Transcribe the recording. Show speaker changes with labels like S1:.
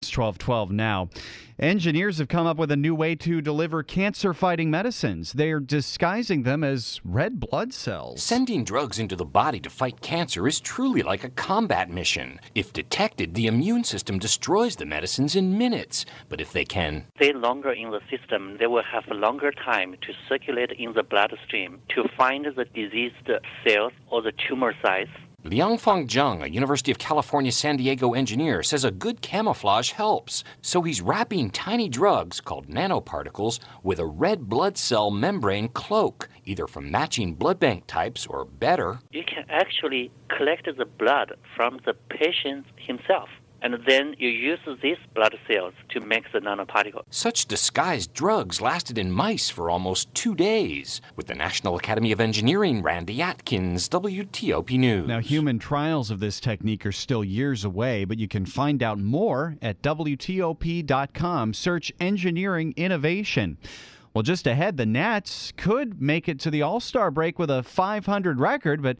S1: It's 12:12 now. Engineers have come up with a new way to deliver cancer-fighting medicines. They're disguising them as red blood cells.
S2: Sending drugs into the body to fight cancer is truly like a combat mission. If detected, the immune system destroys the medicines in minutes. But if they can
S3: stay longer in the system, they will have a longer time to circulate in the bloodstream to find the diseased cells or the tumor sites.
S2: Liangfeng Zheng, a University of California San Diego engineer, says a good camouflage helps. So he's wrapping tiny drugs, called nanoparticles, with a red blood cell membrane cloak, either from matching blood bank types or better.
S3: You can actually collect the blood from the patient himself. And then you use these blood cells to make the nanoparticle.
S2: Such disguised drugs lasted in mice for almost 2 days. With the National Academy of Engineering, Randy Atkins, WTOP News.
S1: Now, human trials of this technique are still years away, but you can find out more at WTOP.com. Search Engineering Innovation. Well, just ahead, the Nats could make it to the All-Star break with a .500 record, but